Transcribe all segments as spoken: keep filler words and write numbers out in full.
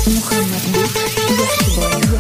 Muhammadbek Yaxshiboyev.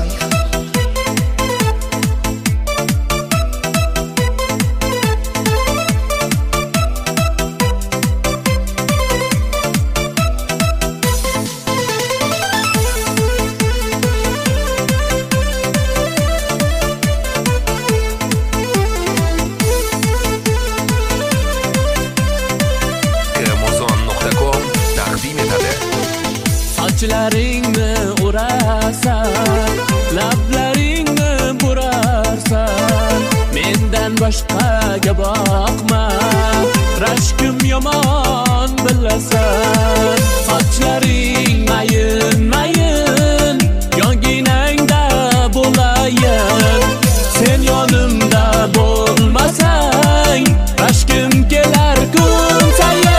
Sochlaringni o'rasan, lablaringni burarsan, mendan boshqaga boqma, rashkim yomon bilasan. Sochlaring mayin mayin, yonginangda bo'layin, sen yonimda bo'lmasang, rashkim kelar kun sayin.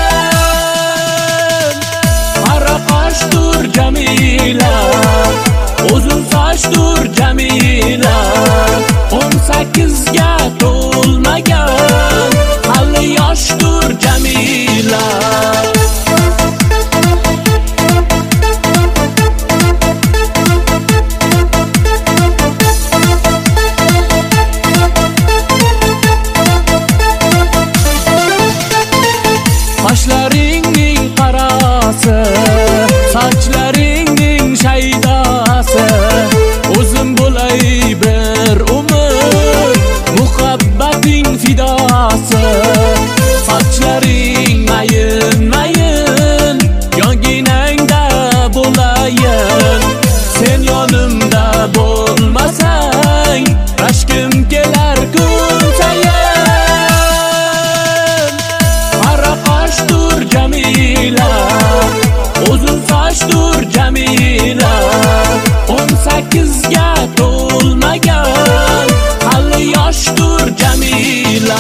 Jamila, uzun sochdur Jamila, o'n sakkizga to'lmagan, hali yoshdur Jamila. Qoshlaringning qarasi, sochlaringning shaydasi, o'zim bo'lay bir umr, muhabbating fidosi. Sochlaring mayin mayin, yonginangda bo'layin, sen yonimda bo'lmasang, rashkim kelar kun sayin. Qora qoshdur Jamila, uzun sochdur Jamila, o'n sakkizga to'lmagan, hali yoshdur Jamila.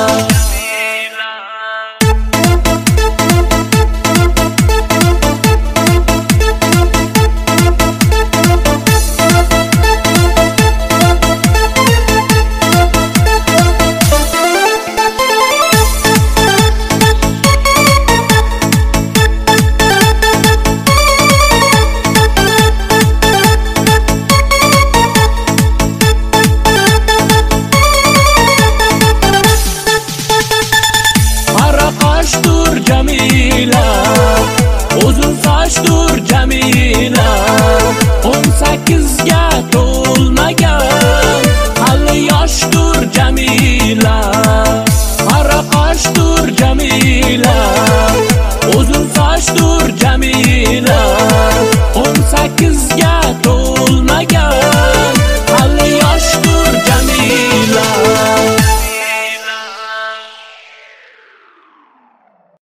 Jamila, uzun sochdur Jamila, o'n sakkizga to'lmagan, hali yoshdur Jamila. Qora qoshdur Jamila, uzun sochdur Jamila, o'n sakkizga to'lmagan.